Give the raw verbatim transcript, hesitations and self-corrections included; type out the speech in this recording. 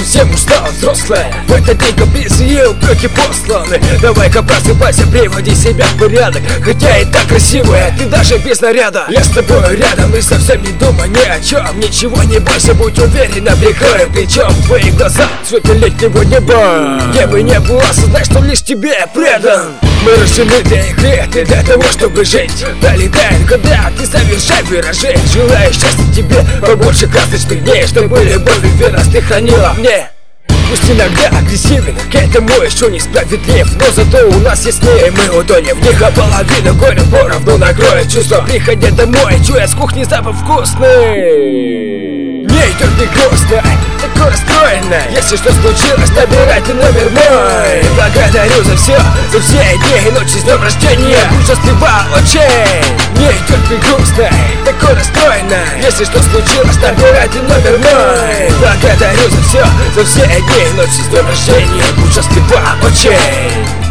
совсем уж стала взрослая. В этот день каприз и упреки посланы. Давай-ка просыпайся, приводи себя в порядок. Хотя и так красивая, ты даже без наряда. Я с тобой рядом и совсем не думай ни о чем. Ничего не бойся, будь уверена, прикрою плечом твои глаза цвета летнего неба. Где бы не было, осознай, что лишь тебе я предан. Мы рождены для игры, ты для того, чтобы жить. Долетает года, ты совершай виражи. Желаю счастья тебе, побольше красочных дней, чтобы любовь и верность ты хранила мне. Пусть иногда агрессивен, к этому еще несправедлив, но зато у нас яснее, мы утонем в них, а половину горя поровну накроет чувство. Приходя домой, чуя с кухни запах вкусный. Мне идет не грустно, такой расстроенной. Если что случилось, набирай ты номер мой. Благодарю за все, за все дни и ночи с днем рождения. Будь счастлива очень. Мне идет не грустно, такой расстроенной. Если что случилось, набирай ты номер мой. Благодарю за все, за все дни и ночи с днем рождения. Будь счастлива очень.